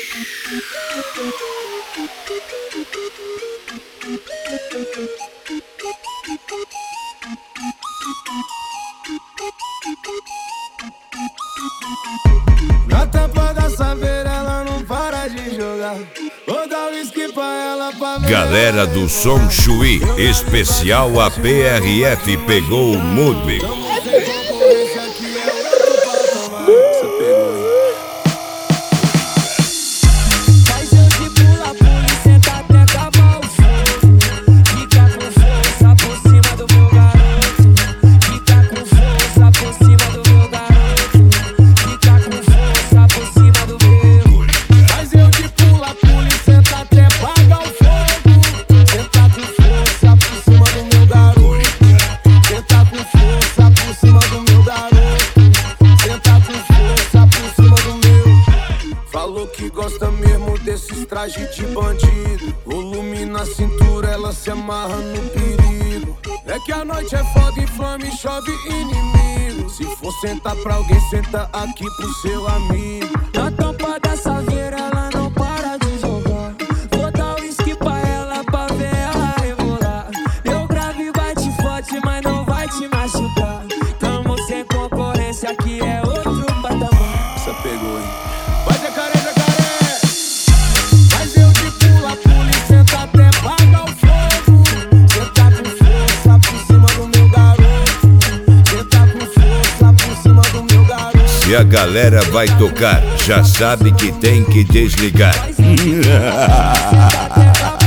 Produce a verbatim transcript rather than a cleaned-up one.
Na tampa da saveira ela não para de jogar. Vou dar whisky pra ela pra ver. Galera do Som Chuí, especial A P R F pegou o Mudvig. Que gosta mesmo desses trajes de bandido. Volume na cintura, ela se amarra no perigo. É que a noite é foda, inflama e chove inimigo. Se for sentar pra alguém, senta aqui pro seu amigo. Na tampa da saveira ela não para de jogar. Vou dar whisky pra ela pra ver ela rebolar. Meu grave bate forte, mas não vai te machucar. Tamo sem concorrência, aqui é outro patamar. Essa pegou, hein? Vai, jacaré, jacaré. Mas eu de pula, pula e senta até pagar o fogo. Cê tá com força por cima do meu garoto. Cê tá com força por cima do meu garoto. Se a galera vai tocar, já sabe que tem que desligar.